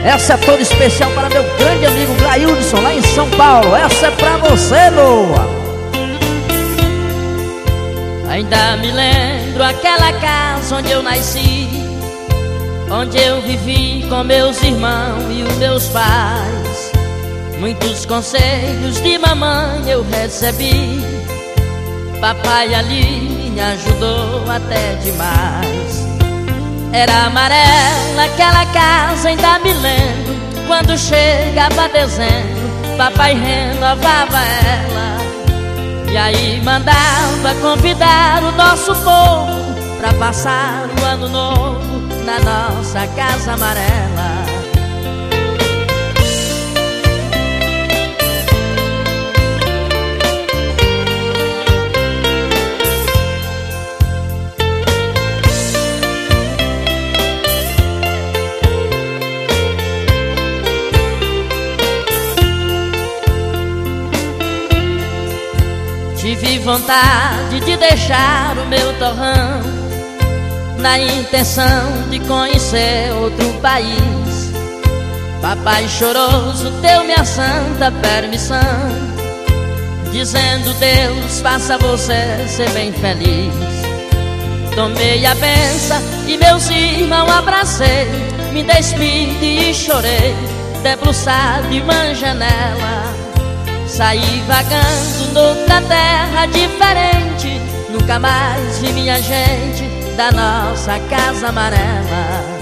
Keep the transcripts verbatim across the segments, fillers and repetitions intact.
Essa é toda especial para meu grande amigo Glaildson, lá em São Paulo. Essa é pra você, Lua. Ainda me lembro aquela casa onde eu nasci, onde eu vivi com meus irmãos e os meus pais. Muitos conselhos de mamãe eu recebi, papai ali me ajudou até demais. Era amarela aquela casa, ainda me lembro. Quando chegava dezembro, papai renovava ela. E aí mandava convidar o nosso povo pra passar o ano novo na nossa casa amarela. Tive vontade de deixar o meu torrão, na intenção de conhecer outro país. Papai choroso deu minha santa permissão, dizendo: Deus faça você ser bem feliz. Tomei a benção e meus irmãos abracei, me despedi e chorei, debruçado em uma janela. Saí vagando noutra terra diferente, nunca mais vi minha gente da nossa casa amarela.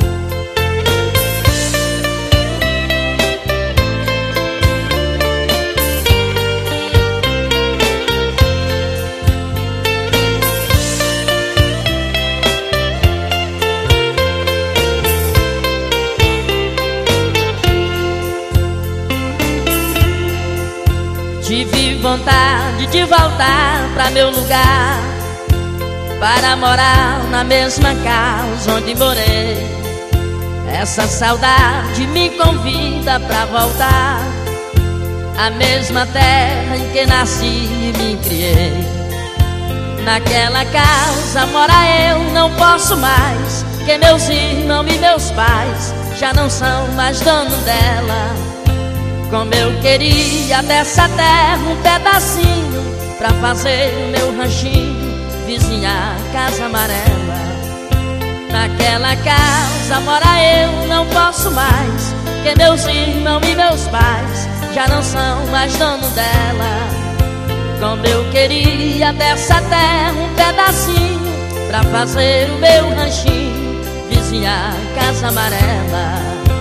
Tive vontade de voltar pra meu lugar, para morar na mesma casa onde morei. Essa saudade me convida pra voltar à mesma terra em que nasci e me criei. Naquela casa mora eu, não posso mais, que meus irmãos e meus pais já não são mais donos dela. Como eu queria dessa terra um pedacinho pra fazer o meu ranchinho, vizinha casa amarela. Naquela casa mora eu, não posso mais, que meus irmãos e meus pais já não são mais donos dela. Como eu queria dessa terra um pedacinho pra fazer o meu ranchinho, vizinha casa amarela.